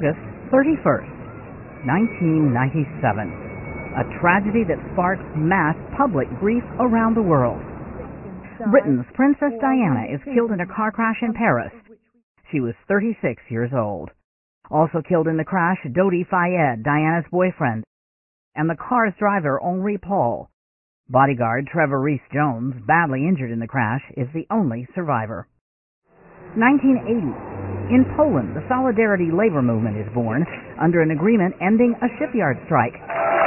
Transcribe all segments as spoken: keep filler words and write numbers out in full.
August thirty-first, nineteen ninety-seven. A tragedy that sparks mass public grief around the world. Britain's Princess Diana is killed in a car crash in Paris. She was thirty-six years old. Also killed in the crash, Dodi Fayed, Diana's boyfriend, and the car's driver, Henri Paul. Bodyguard Trevor Rees-Jones, badly injured in the crash, is the only survivor. nineteen eighty. In Poland, the Solidarity labor movement is born under an agreement ending a shipyard strike.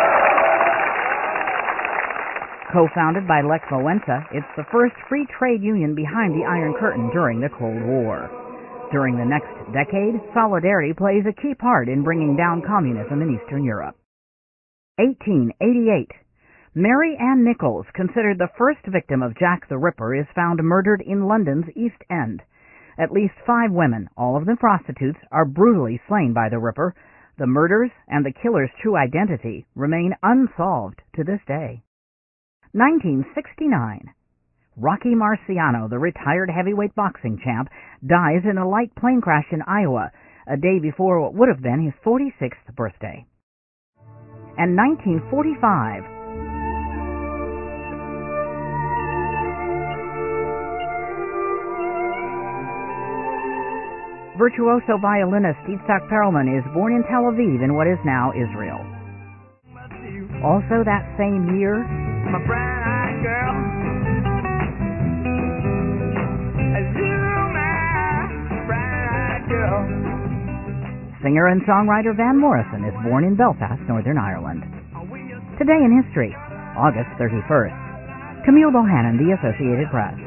Co-founded by Lech Wałęsa, it's the first free trade union behind the Iron Curtain during the Cold War. During the next decade, Solidarity plays a key part in bringing down communism in Eastern Europe. eighteen eighty-eight. Mary Ann Nichols, considered the first victim of Jack the Ripper, is found murdered in London's East End. At least five women, all of them prostitutes, are brutally slain by the Ripper. The murders and the killer's true identity remain unsolved to this day. nineteen sixty-nine. Rocky Marciano, the retired heavyweight boxing champ, dies in a light plane crash in Iowa, a day before what would have been his forty-sixth birthday. And nineteen forty-five. Virtuoso violinist Itzhak Perlman is born in Tel Aviv in what is now Israel. Also that same year, my brown-eyed girl, you, my brown-eyed girl. Singer and songwriter Van Morrison is born in Belfast, Northern Ireland. Today in history, August thirty-first. Camille Bohannon, The Associated Press.